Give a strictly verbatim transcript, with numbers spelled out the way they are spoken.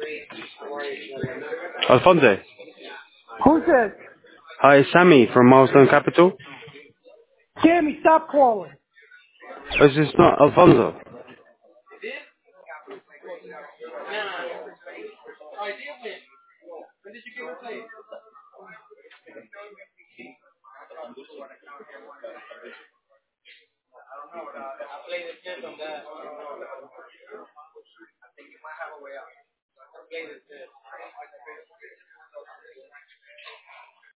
Alfonso. Who's this? Hi, it's Sammy from Milestone Capital. Sammy, stop calling. Is this not Alfonso?